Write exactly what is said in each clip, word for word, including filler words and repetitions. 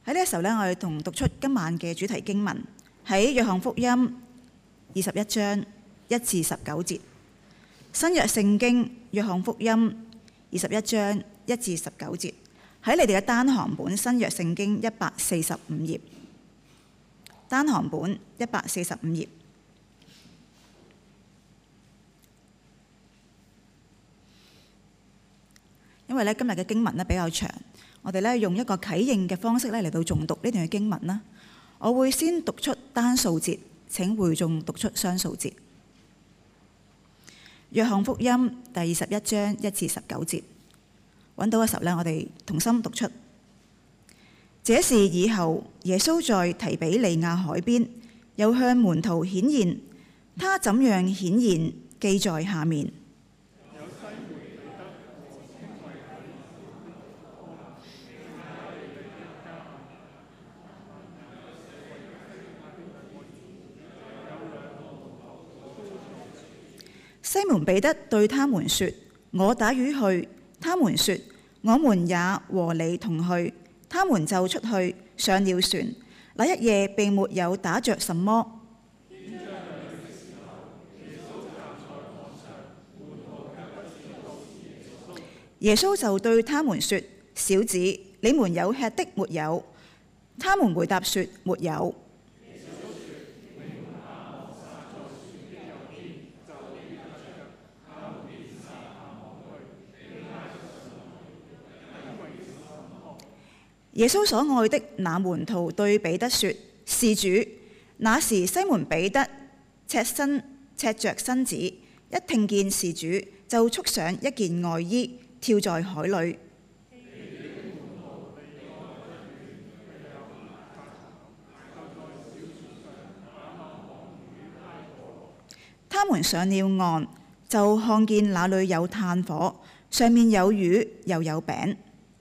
喺呢個時候咧，我哋同讀出今晚嘅主題經文，喺約翰福音二十一章一至十九節。新約聖經約翰福音二十一章一至十九節，喺你哋嘅單行本新約聖經一百四十五頁，單行本一百四十五頁。因為咧今日嘅經文咧比較長，我哋咧用一個啟應嘅方式咧嚟到誦讀呢段嘅經文啦。我會先讀出單數節，請會眾讀出雙數節。約翰福音第二十一章一至十九節，揾到嘅時候咧，我哋同心讀出。這事以後，耶穌在提比利亞海邊，又向門徒顯現，他怎樣顯現，記在下面。西門彼得對他們說：我打魚去。他們說：我們也和你同去。他們就出去上了船。那一夜並沒有打着什麼。耶穌就對他們說：小子，你們有吃的沒有？他們回答說：沒有。耶穌所愛的那門徒對彼得說：是主。那時西門彼得赤身赤着身子，一聽見是主，就束上一件外衣，跳在海裏。他們上了岸，就看見那裏有炭火，上面有魚又有餅。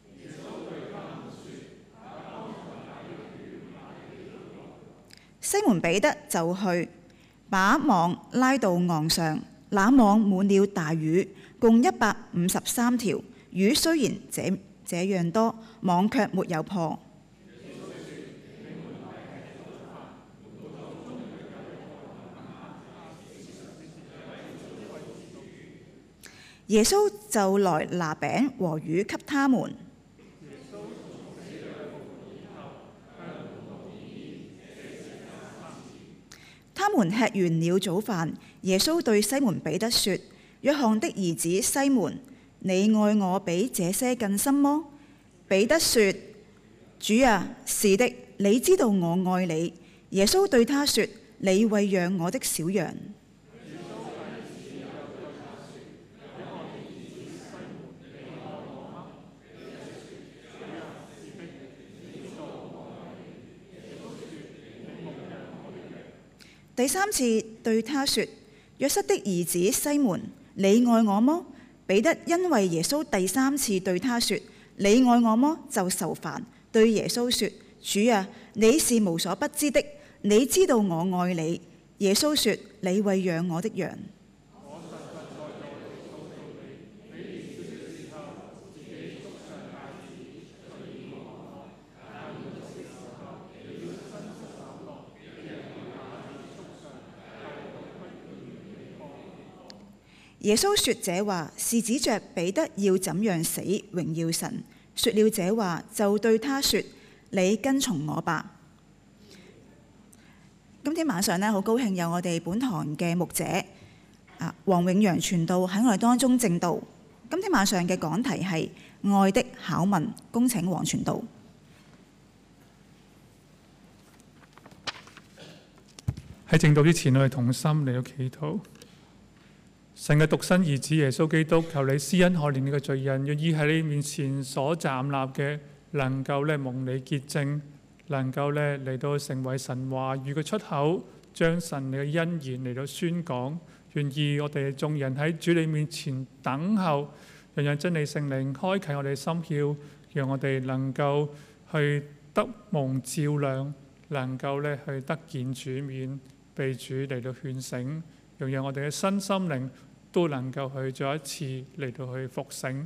西門彼得就去，把網拉到岸上，那網滿了大魚，共一百五十三條。魚雖然這這樣多，網卻沒有破。耶穌就來拿餅和魚給他們。他們吃完了早飯，耶穌對西門彼得說：約翰的兒子西門，你愛我比這些更深麼？彼得說：主啊，是的，你知道我愛你。耶穌對他說：你餵養我的小羊。第三次對他說：約瑟的兒子西門，你愛我麼？彼得因為耶穌第三次對他說：你愛我麼？就愁煩，對耶穌說：主啊，你是無所不知的，你知道我愛你。耶穌說：你餵養我的羊。耶穌說這話是指着彼得要怎樣死榮耀神。說了這話，就對他說：你跟從我吧。今天晚上呢，好高興有我哋本堂嘅牧者啊，黃永陽傳道喺我哋當中證道。今天晚上嘅講題係愛的考問，恭請黃傳道。 喺證道之前，我哋同心嚟到祈禱。神嘅獨生兒子耶穌基督，求你施恩可憐你嘅罪人，願意喺你面前所站立嘅，能夠咧蒙你潔淨，能夠咧嚟到成為神話語嘅出口，將神你嘅恩言嚟到宣講。願意我哋眾人喺主你面前等候，讓讓真理聖靈開啟我哋心竅，讓我哋能夠去得蒙照亮，能夠咧去得見主面，被主嚟到勸醒，讓讓我哋嘅身心靈都能夠去再一次嚟到去復醒，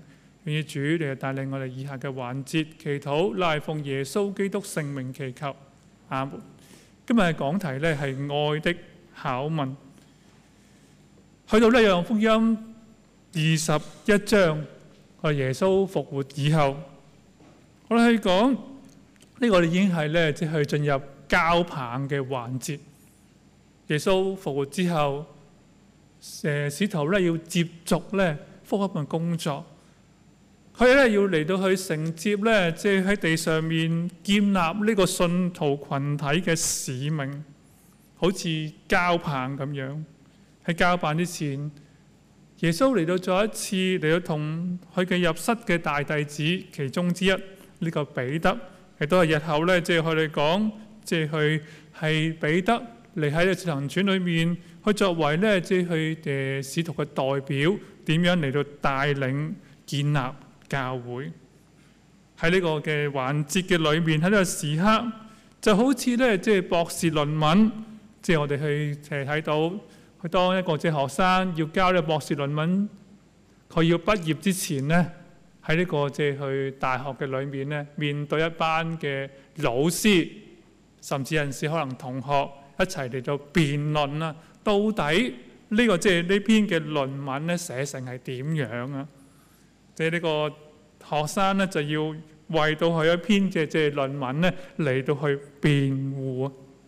願意主你就帶領我哋以下嘅環節祈禱，賴奉耶穌基督聖名祈求，阿門。今日嘅講題咧係愛的拷問，去到呢約翰福音二十一章，我哋耶穌復活以後，我哋去講呢個，我哋已經係咧即係進入交棒嘅環節。耶穌復活之後，誒使徒咧要接續咧福音嘅工作，佢哋咧要嚟到去承接咧，即係喺地上面建立呢個信徒群體嘅使命，好似交棒咁樣。喺交棒之前，耶穌嚟到再一次嚟到同佢嘅入室嘅大弟子其中之一呢、這個彼得，亦都係日後咧即係佢哋講，即係佢係彼得嚟喺《使徒行傳》裏面，去作為咧即係佢誒使徒嘅代表，點樣嚟到帶領建立教會。喺呢個嘅環節嘅裏面，喺呢個時刻就好似咧即係博士論文，即係我哋去誒睇到，佢當一個即係學生要交呢個博士論文，佢要畢業之前咧，喺呢個即係去大學嘅裏面咧，面對一班嘅老師，甚至有陣時可能同學一齊嚟到辯論啦，到底呢個即係呢篇嘅論文咧寫成係點樣啊？即係呢個學生咧就要為到佢一篇嘅即係論文咧嚟到去辯護啊！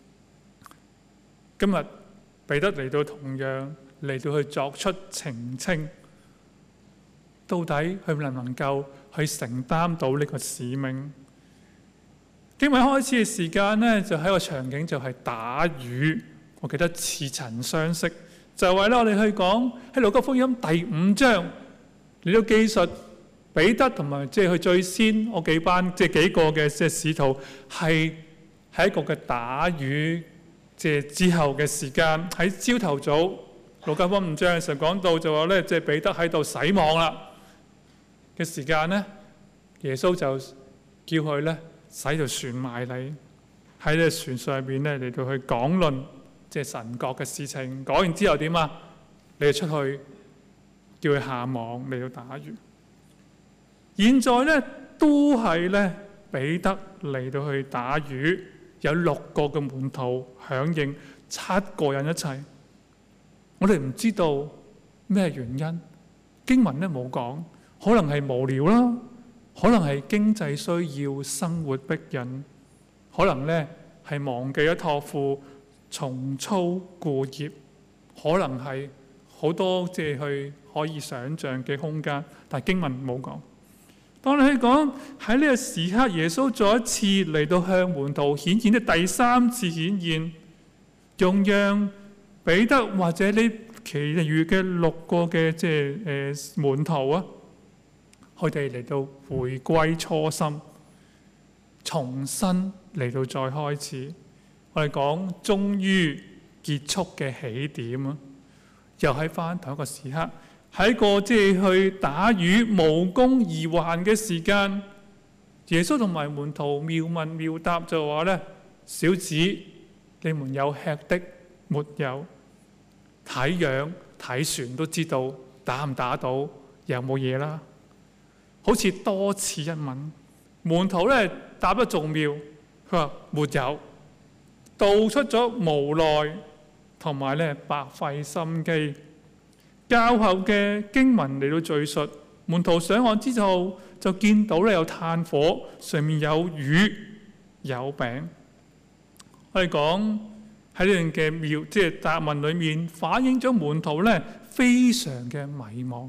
今日彼得嚟到同樣嚟到去作出澄清，到底佢能唔能夠去承擔到呢個使命？經文開始嘅時間咧，就喺個場景就係打魚，我記得似曾相識，就係咧我哋去講喺路加福音第五章，你都記述彼得同埋即係佢最先嗰幾班即係幾個嘅即係使徒係喺一個嘅打魚即係之後嘅時間，喺朝頭早路加福音五章嘅時候講到就話咧，即係彼得喺度洗網啦嘅時間咧，耶穌就叫佢咧駛條船埋嚟，喺呢船上邊咧嚟到去講論即係神國嘅事情。講完之後點啊？你哋出去叫佢下網嚟到打魚。現在咧都係咧彼得嚟到去打魚，有六個嘅門徒響應，七個人一齊。我哋唔知道咩原因，經文咧冇講，可能係無聊啦，可能係經濟需要、生活逼人，可能咧係忘記咗託付、重操故業，可能係好多即係去可以想像嘅空間，但係經文冇講。當你去講喺呢個時刻，耶穌再一次嚟到向門徒顯現嘅第三次顯現，用讓彼得或者呢其餘嘅六個嘅即係誒門徒啊，佢哋嚟到回歸初心，重新嚟到再開始。我哋講終於結束嘅起點啊，又喺翻同一個時刻。喺個即係去打魚無功而還嘅時間，耶穌同埋門徒妙問妙答就話咧：小子，你們有吃的沒有？睇樣睇船都知道打唔打到，有冇嘢啦？好似多此一問。門徒咧答得仲妙，佢話沒有，道出咗無奈同埋咧白費心機。較後嘅經文嚟到敘述，門徒上岸之後就見到咧有炭火，上面有魚有餅。我哋講喺呢段嘅妙即係答問裏面，反映咗門徒咧非常嘅迷茫，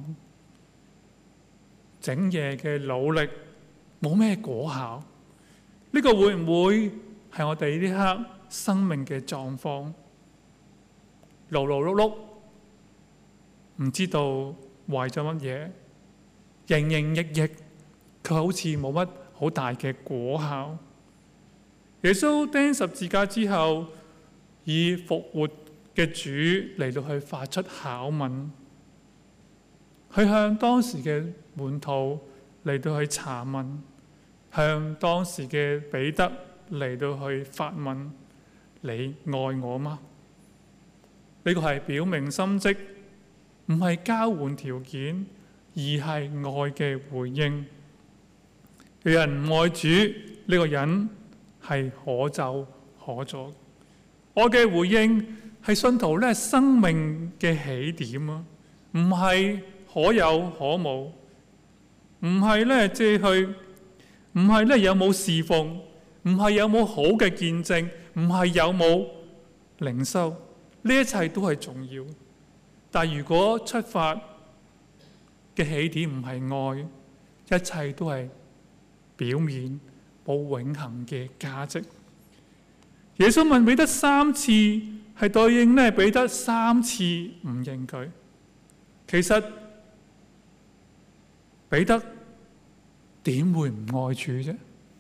整夜嘅努力冇咩果效。呢、這個會唔會係我哋呢刻生命嘅狀況？勞勞碌碌。唔知道為咗乜嘢，營營役役，佢好似冇乜好大嘅果效。耶穌釘十字架之後，以復活嘅主嚟到去發出拷問，去向當時嘅門徒嚟到去查問，向當時嘅彼得嚟到去發問：你愛我嗎？呢個係表明心跡。唔係交換條件，而而係愛嘅回應。有人唔愛主，呢個人係可咒可詛。愛嘅回應係信徒咧生命嘅起點啊，唔係可有可無，唔係咧即係去，唔係咧有冇侍奉，唔係有冇好嘅見證，唔係有冇靈修，呢一切都係重要。但如果出發嘅起點唔係愛，一切都係表面，冇永恆嘅價值。耶穌問彼得三次，係對應咧彼得三次唔認佢。其實彼得點會唔愛主啫？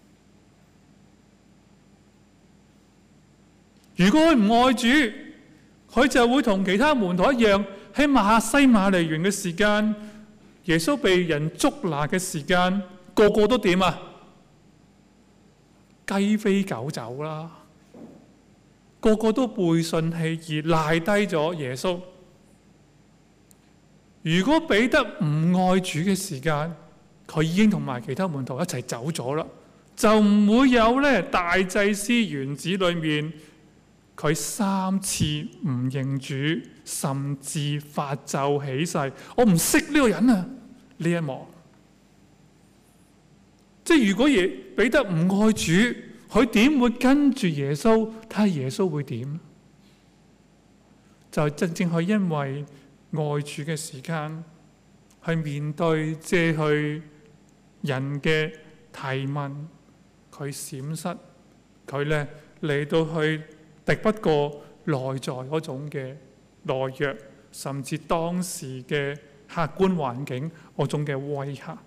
如果佢唔愛主，佢就會同其他門徒一樣，喺馬西馬尼園嘅時間，耶穌被人捉拿嘅時間，個個都點啊？雞飛狗走啦，個個都背信棄義，賴低咗耶穌。如果彼得唔愛主嘅時間，佢已經同埋其他門徒一齊走咗啦，就唔會有咧大祭司園子裏面佢三次唔認主，甚至發咒起誓，我唔識呢個人啊！呢一幕，即係如果耶彼得唔愛主，佢點會跟住耶穌？睇下耶穌會點？就正正係因為愛主嘅時間，去面對借去人嘅提問，佢閃失，佢咧嚟到去敵不過內在嗰種嘅懦弱，甚至當時嘅客觀環境嗰種嘅威嚇。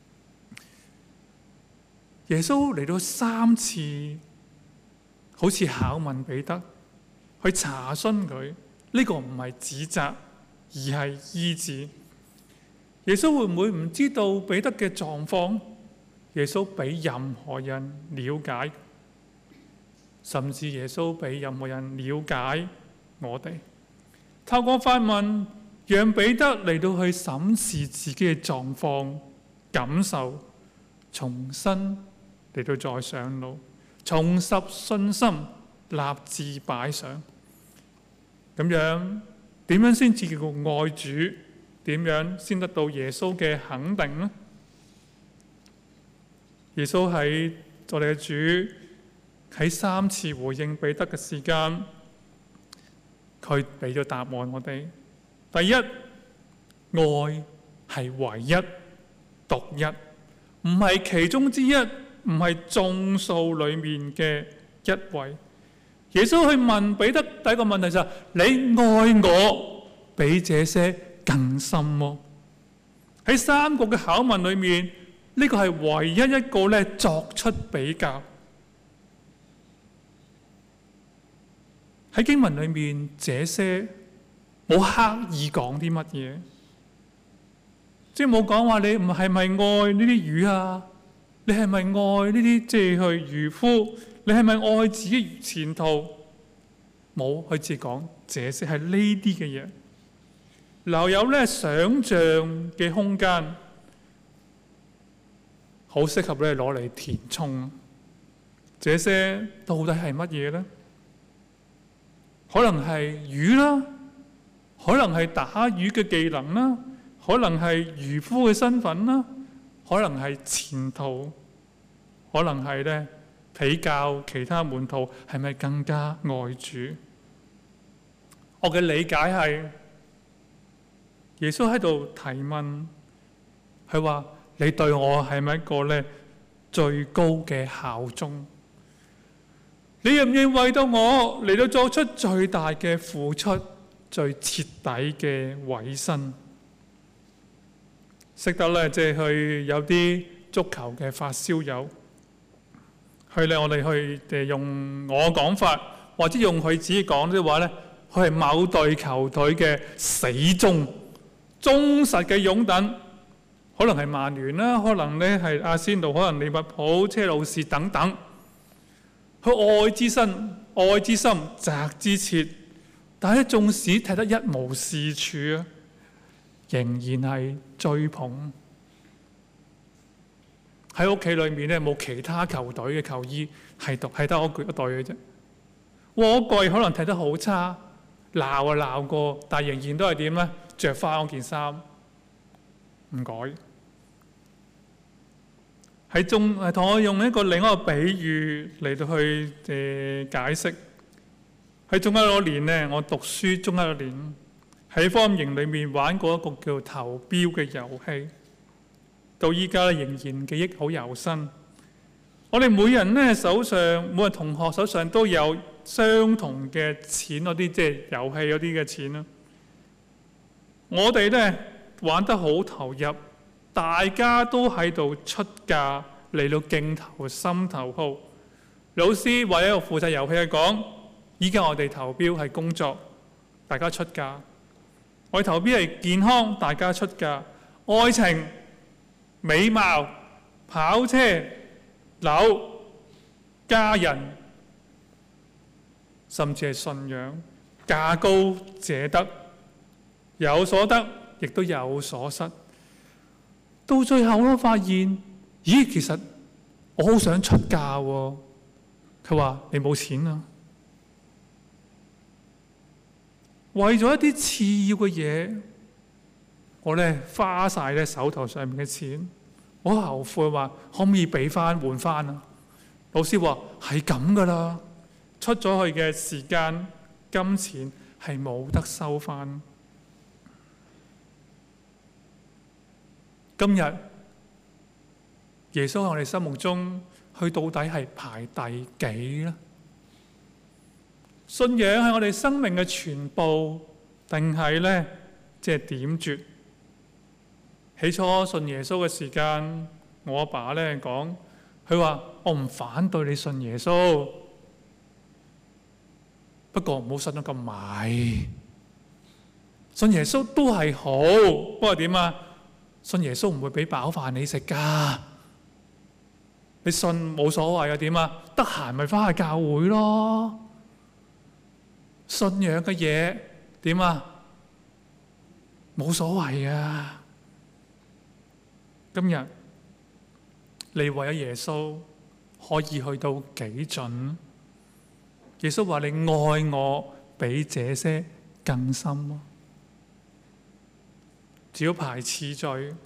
耶穌嚟到三次，好似考問彼得，去查詢佢。呢個唔係指責，而係醫治。耶穌會唔會唔知道彼得嘅狀況？耶穌比任何人了解，甚至耶穌比任何人了解我哋。透過發問，讓彼得嚟到去審視自己嘅狀況、感受，重新嚟到再上路，重拾信心，立志擺上。咁樣點樣先至叫做愛主？點樣先得到耶穌嘅肯定呢？耶穌喺我哋嘅主喺三次回應彼得嘅時間，佢俾咗答案我哋。第一，愛係唯一、獨一，唔係其中之一，唔係眾數裡面嘅一位。耶穌去問彼得第一個問題就係：你愛我比這些更深麼？喺三個嘅考問裏面，呢個係唯一一個咧作出比較。喺經文裏面，這些冇刻意講啲乜嘢，即係冇講話你唔係咪愛呢啲魚啊？你係咪愛呢啲即係去漁夫？你係咪愛自己前途？冇，佢只講這些係呢啲嘅嘢，留有咧想像嘅空間，好適合咧攞嚟填充。這些到底係乜嘢咧？可能係魚啦，可能係打魚嘅技能啦，可能係漁夫嘅身份啦，可能係前途，可能係咧比較其他門徒係咪更加愛主？我嘅理解係耶穌喺度提問，佢話：你對我係咪一個咧最高嘅效忠？你認唔認為到我嚟到作出最大嘅付出、最徹底嘅委身？識得咧，即係去有啲足球嘅發燒友，去咧我哋去誒用我講法，或者用佢自己講啲話咧，佢係某隊球隊嘅死忠、忠實嘅擁躉，可能係曼聯啦，可能咧係阿仙奴，可能利物浦、車路士等等。佢愛之深、愛之深、責之切，但係縱使踢得一無是處啊， 仍然係追捧。喺屋企裏面咧，冇其他球隊嘅球衣，係獨係得我一隊嘅啫。我個可能踢得好差，鬧啊鬧過，但係仍然都係點咧？着翻嗰件衫，唔改。喺中係同我用一個另一個比喻嚟到去誒、呃、解釋。喺中一嗰年咧，我讀書中一嗰年喺科學營裏面玩過一個叫投標嘅遊戲，到依家仍然記憶好猶新。我哋每人咧手上，每個同學手上都有相同嘅錢，嗰啲即係遊戲嗰啲嘅錢啦。我哋咧玩得好投入，大家都喺度出價嚟到競投心頭好。老師或者一個負責遊戲嘅講，依家我哋投標係工作，大家出價；我哋投標係健康，大家出價；愛情、美貌、跑車、樓、家人，甚至係信仰，價高者得，有所得，亦都有所失。到最後我發現，咦，其實我好想出價喎。佢話：你冇錢啊！為咗一啲次要嘅嘢，我咧花晒咧手頭上面嘅錢，我後悔話可唔可以俾翻換翻啊？老師話係咁噶啦，出咗去嘅時間、金錢係冇得收翻。今日耶穌喺我哋心目中，佢到底係排第幾呢？信仰係我哋生命嘅全部，定係咧即係點綴？起初信耶穌嘅時間，我阿爸咧講，佢話我唔反對你信耶穌，不過唔好信得咁埋。信耶穌都係好，不過點啊？信耶穌唔會俾飽飯你食噶。你信冇所謂啊？點啊？得閒咪翻去教會咯。信仰嘅嘢點啊？冇所謂啊！今日你為咗耶穌可以去到幾盡？耶穌話：你愛我比這些更深咯。只要排次序，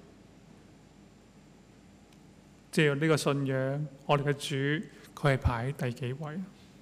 即係呢個信仰，我哋嘅主佢係排第幾位？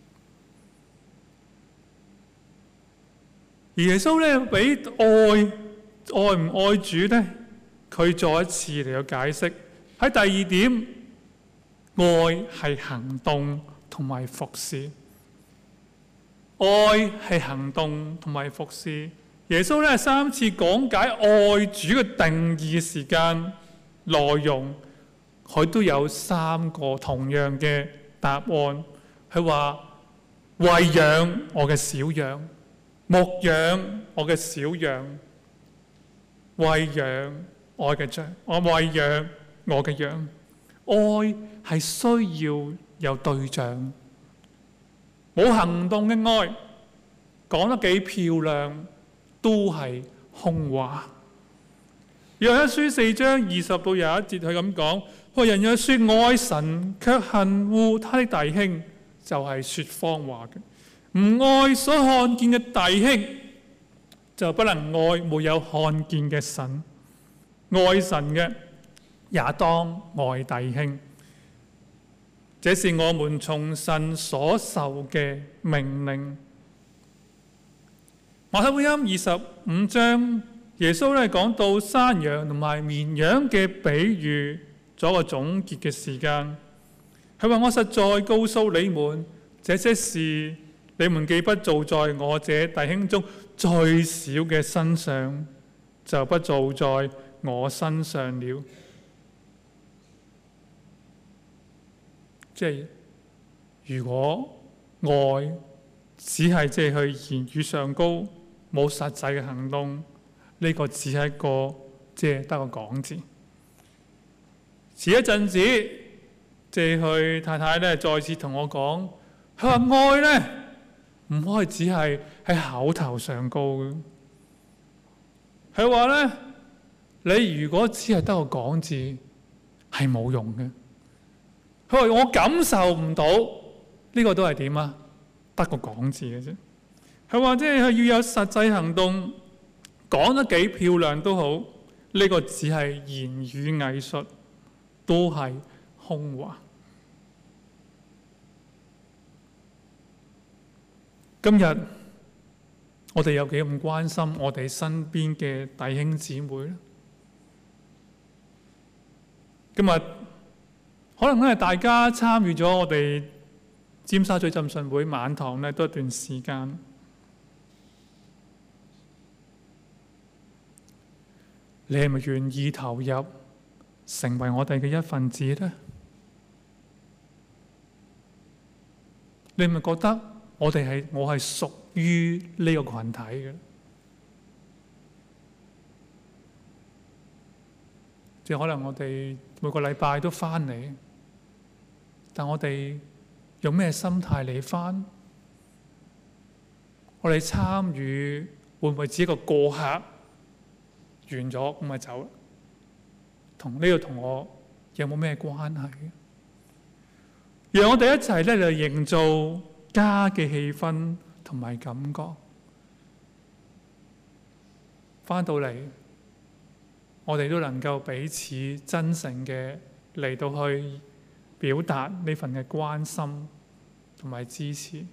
而耶穌咧，俾愛愛唔愛主咧，佢再一次嚟到解釋。喺第二點，愛係行動同埋服侍。愛係行動同埋服侍。耶穌咧三次講解愛主嘅定義時間內容，佢都有三個同樣嘅答案。佢話：餵養我嘅小羊。牧養我嘅小羊，餵養我嘅羊，我餵養我嘅羊。愛係需要有對象，冇行動嘅愛，講得幾漂亮都係空話。約翰一書四章二十到廿一節，佢咁講：佢人若說愛神，卻恨惡他的弟兄，就係說謊話嘅。唔愛所看見嘅弟兄，就不能愛沒有看見嘅神。愛神嘅也當愛弟兄，這是我們從神所受嘅命令。馬太福音二十五章，耶穌咧講到山羊同埋綿羊嘅比喻，做一個總結嘅時間。佢話：我實在告訴你們，這些事你們既不做在我這弟兄中最小嘅身上，就不做在我身上了。即係如果愛只係即係去言語上高，冇實際嘅行動，呢、這個只係一個即係得個講字。遲一陣子，即係佢太太咧再次同我講，佢話愛咧，唔可以只係喺口頭上高嘅。佢話咧， 你如果只係得個講字，係冇用嘅。佢話我感受唔到，呢個都係點啊？得個講字嘅啫。佢話即係要有實際行動，講得幾漂亮都好，呢個只係言語藝術，都係空話。今日我哋有幾咁關心我哋身邊嘅弟兄姊妹咧？今日可能咧，大家參與咗我哋尖沙咀浸信會晚堂咧，都一段時間。你係咪願意投入，成為我哋嘅一份子咧？你係咪覺得我哋係我係屬於呢個群體嘅？即係可能我哋每個禮拜都返嚟，但我哋用咩心態嚟返？我哋參與會唔會只係一個過客？完咗咁咪走？同呢個同我有冇咩關係？讓我哋一齊咧嚟營造家嘅氣氛同埋感覺。返到嚟，我哋都能夠彼此真誠嘅嚟到去表達呢份嘅關心同埋支持。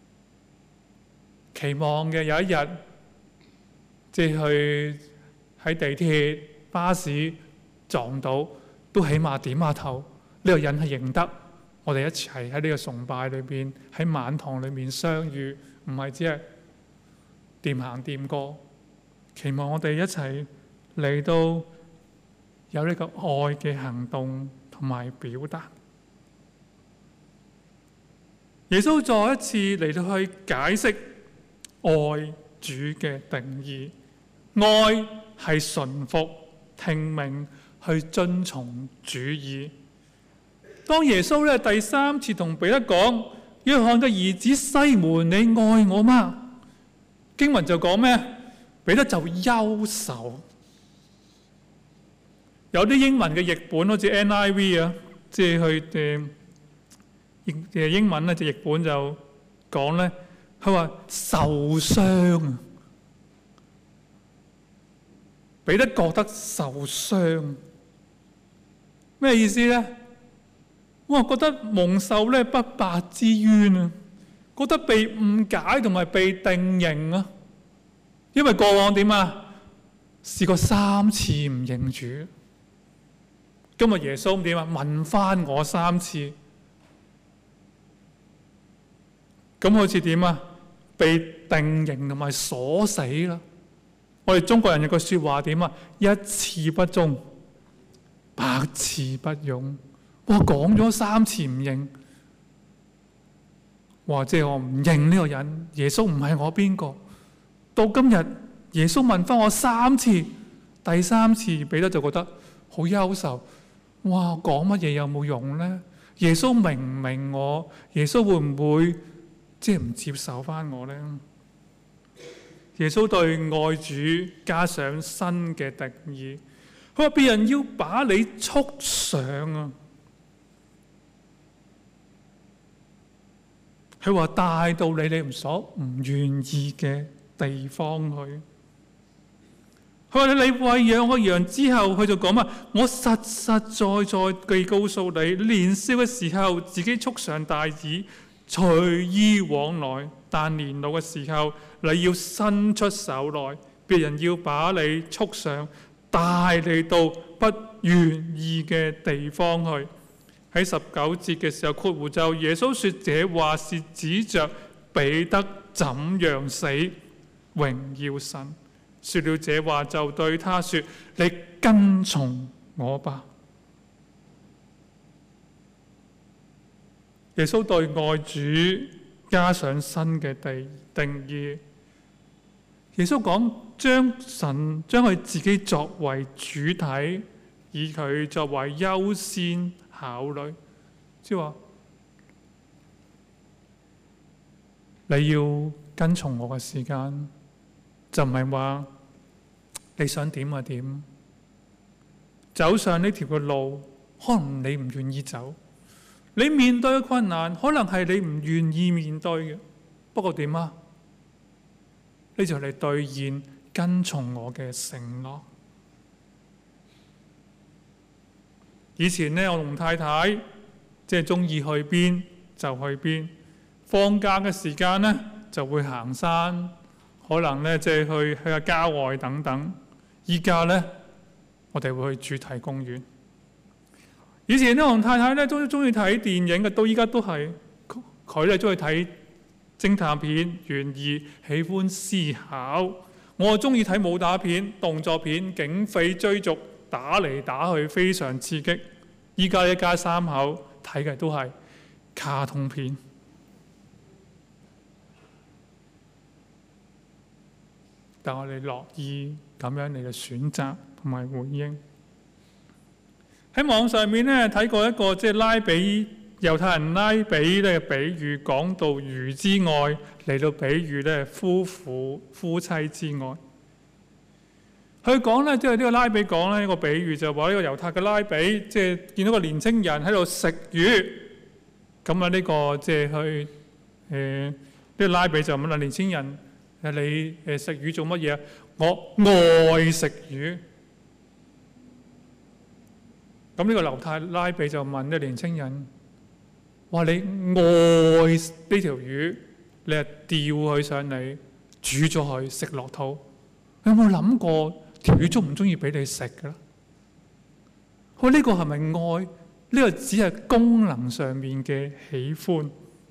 期望嘅有一日，即係去喺地鐵、巴士撞到，都起碼點下頭，呢個人係認得我哋一齊喺呢個崇拜裏邊，喺晚堂裏面相遇，唔係只係掂行掂過。期望我哋一齊嚟到有呢個愛嘅行動同埋表達。耶穌再一次嚟到去解釋愛主嘅定義，愛係順服、聽命、去遵從主意。當耶穌咧第三次同彼得講：約翰嘅兒子西門，你愛我嗎？經文就講咩？彼得就憂愁。有啲英文嘅譯本好似 N I V 啊，即係佢誒英文咧，就譯本就講咧，佢話受傷啊。彼得覺得受傷，咩意思咧？我覺得蒙受咧不白之冤啊，覺得被誤解同埋被定刑啊。因為過往點啊？試過三次唔認主，今日耶穌點啊？問翻我三次，咁好似點啊？被定刑同埋鎖死啦。我哋中國人有句説話點啊？一次不忠，百次不勇。哇！講咗三次唔認，哇！即係我唔認呢個人，耶穌唔係我邊個？到今日耶穌問翻我三次，第三次彼得就覺得好憂愁。哇！講乜嘢有冇用呢？耶穌明唔明我？耶穌會唔會即係唔接受翻我呢？耶穌對愛主加上新嘅定義，佢話別人要把你束上啊！佢話帶到你你所唔願意嘅地方去。佢話你餵養個羊之後，佢就講嘛：我實實在在地告訴你，年少嘅時候自己束上帶子，隨意往來；但年老嘅時候，你要伸出手來，別人要把你束上，帶你到不願意嘅地方去。喺十九節嘅時候，括弧就耶穌說這話是指着彼得怎樣死，榮耀神。說了這話就對他說：你跟從我吧。耶穌對愛主加上新嘅定定義。耶穌講將神將佢自己作為主體，以佢作為優先考慮，即係話你要跟從我嘅時間，就唔係話你想點就點， 走上呢條嘅路，可能你唔願意走，你面對嘅困難可能係你唔願意面對嘅。不過點啊？呢就係你兌現跟從我嘅承諾。以前呢，我同太太即係中意去邊就去邊，放假嘅時間呢就會行山，可能呢即係去去下郊外等等。依家呢，我哋會去主題公園。以前呢，我同太太呢都中意睇電影嘅，到依家都係佢咧中意睇偵探片、懸疑，喜歡思考。我中意睇武打片、動作片、警匪追逐，打嚟打去非常刺激。依家一家三口睇嘅都係卡通片。但我哋樂意咁樣嚟嘅選擇同埋回應。喺網上面咧睇過一個即係拉比猶太人拉比咧比喻，講到魚之愛嚟到比喻咧夫婦夫妻之愛。佢講咧即係呢個拉比講咧一個比喻，就話呢個猶太嘅拉比即係見到個年青人喺度食魚，咁啊呢個即係去誒呢個拉比就問啦，年青人，誒你誒食魚做乜嘢啊？我愛食魚。咁呢個猶太拉比就問呢個年青人，話你愛呢條魚，你係釣佢上嚟，煮咗佢食落肚，你有冇諗過條魚中唔中意俾你食㗎啦？佢呢個係咪愛？呢個只係功能上面嘅喜歡。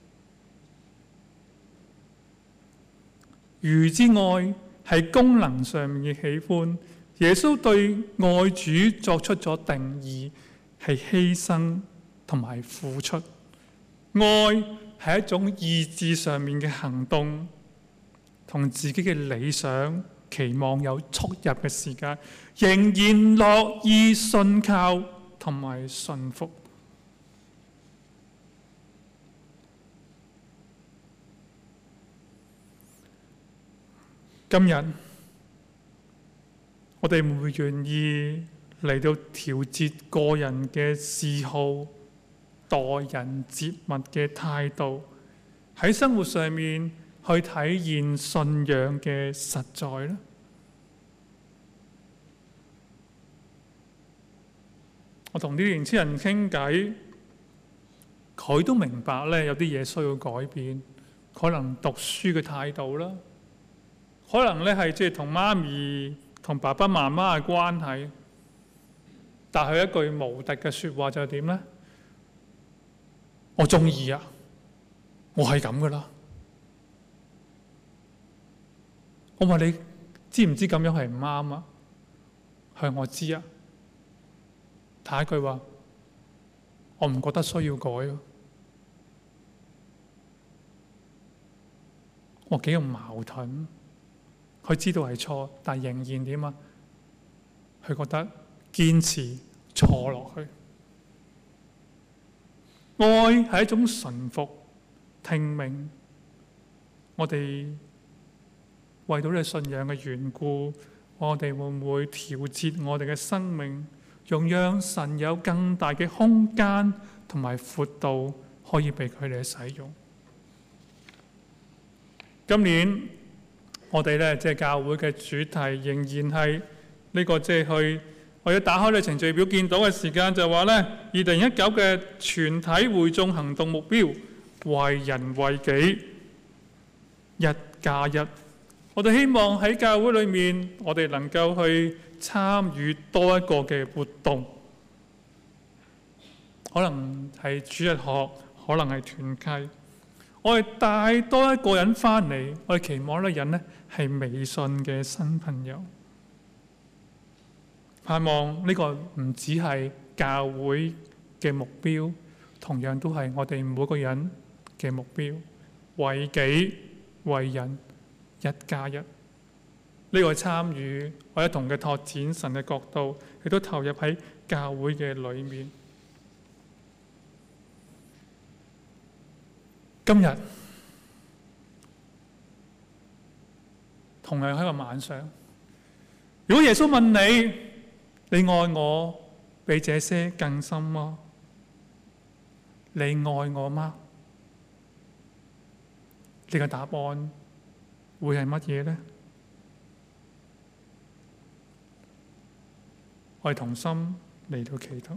魚之愛係功能上面嘅喜歡。耶穌對愛主作出咗定義，係犧牲同埋付出。愛係一種意志上面嘅行動，同自己嘅理想期望有出入嘅時間，仍然樂意信靠同埋信服。今日我哋會唔會願意嚟到調節個人嘅嗜好、待人接物嘅態度，喺生活上面去體現信仰嘅實在呢？我同啲年輕人傾偈，佢都明白咧，有啲嘢需要改變，可能讀書嘅態度啦，可能咧係即係同媽咪同爸爸媽媽嘅關係，但係一句無敵嘅説話就係點咧？我中意啊，我係咁噶啦。我話你知唔知咁樣係唔啱啊？係我知啊。下一句話，我唔覺得需要改啊。我幾咁矛盾。佢知道係錯，但仍然點啊？佢覺得堅持錯落去。愛係一種順服、聽命。我哋為到你信仰嘅緣故，我哋會唔會調節我哋嘅生命，容讓神有更大嘅空間同埋闊度，可以被佢哋使用？今年我哋咧即係教會嘅主題仍然係呢個即係去，我要打開你程序表見到嘅時間就話咧，二零一九嘅全體會眾行動目標，為人為己，一加一。我哋希望喺教會裏面，我哋能夠去參與多一個嘅活動，可能係主日學，可能係團契。我哋帶多一個人翻嚟，我哋期望呢個人呢係微信嘅新朋友。盼望呢個唔只係教會嘅目標，同樣都係我哋每個人嘅目標。為己為人，一加一。呢個參與，我一同嘅拓展神嘅角度，亦都投入喺教會嘅裏面。今日同樣喺個晚上，如果耶穌問你，你愛我比這些更深嗎？你愛我嗎？呢個答案會係乜嘢呢？我哋同心嚟到祈禱。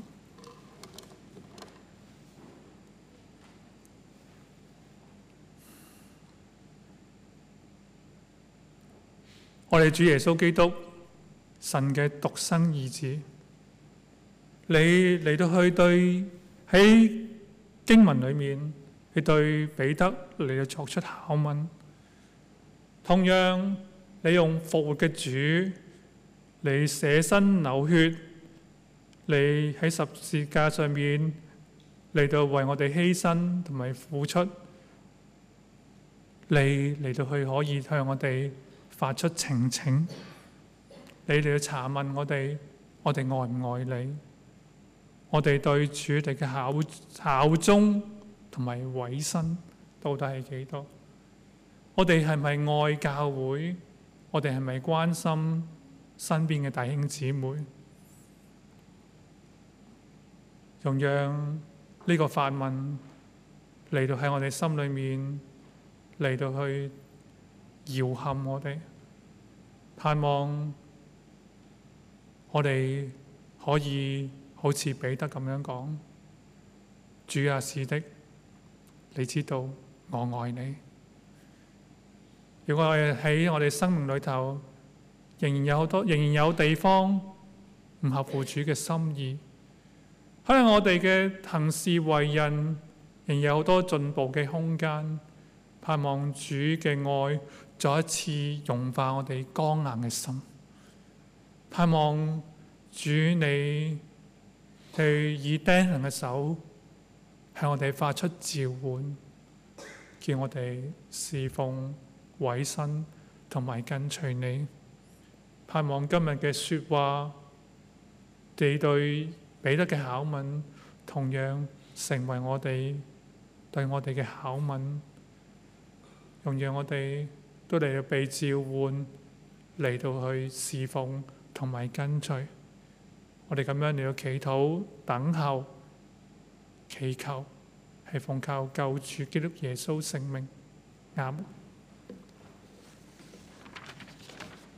我哋主耶穌基督，神嘅獨生兒子，你嚟到去對喺經文裏面，你對彼得嚟到作出拷問。同樣，你用復活嘅主，你捨身流血，你喺十字架上面嚟到為我哋犧牲同埋付出，你嚟到去可以向我哋發出澄清，你嚟到查問我哋，我哋愛唔愛你？我哋對主你嘅效效忠同埋委身到底係幾多？我哋係咪愛教會？我哋係咪關心身邊嘅弟兄姊妹？容讓呢個發問嚟到喺我哋心裏面嚟到去搖撼我哋，盼望我哋可以好似彼得咁樣講：主啊，是的，你知道我愛你。如果我哋喺我哋生命裏頭仍然有好多，仍然有地方唔合乎主嘅心意，可能我哋嘅行事為人仍然有好多進步嘅空間，盼望主嘅愛再一次融化我哋剛硬嘅心，盼望主你去以釘痕嘅手向我哋發出召喚，叫我哋侍奉委身同埋跟隨你。盼望今日嘅說話，你對彼得嘅拷問，同樣成為我哋對我哋嘅拷問，容讓我哋都嚟到被召喚，嚟到去侍奉同埋跟隨。我哋咁樣嚟到祈禱、等候、祈求，係奉靠救主基督耶穌聖名。阿們。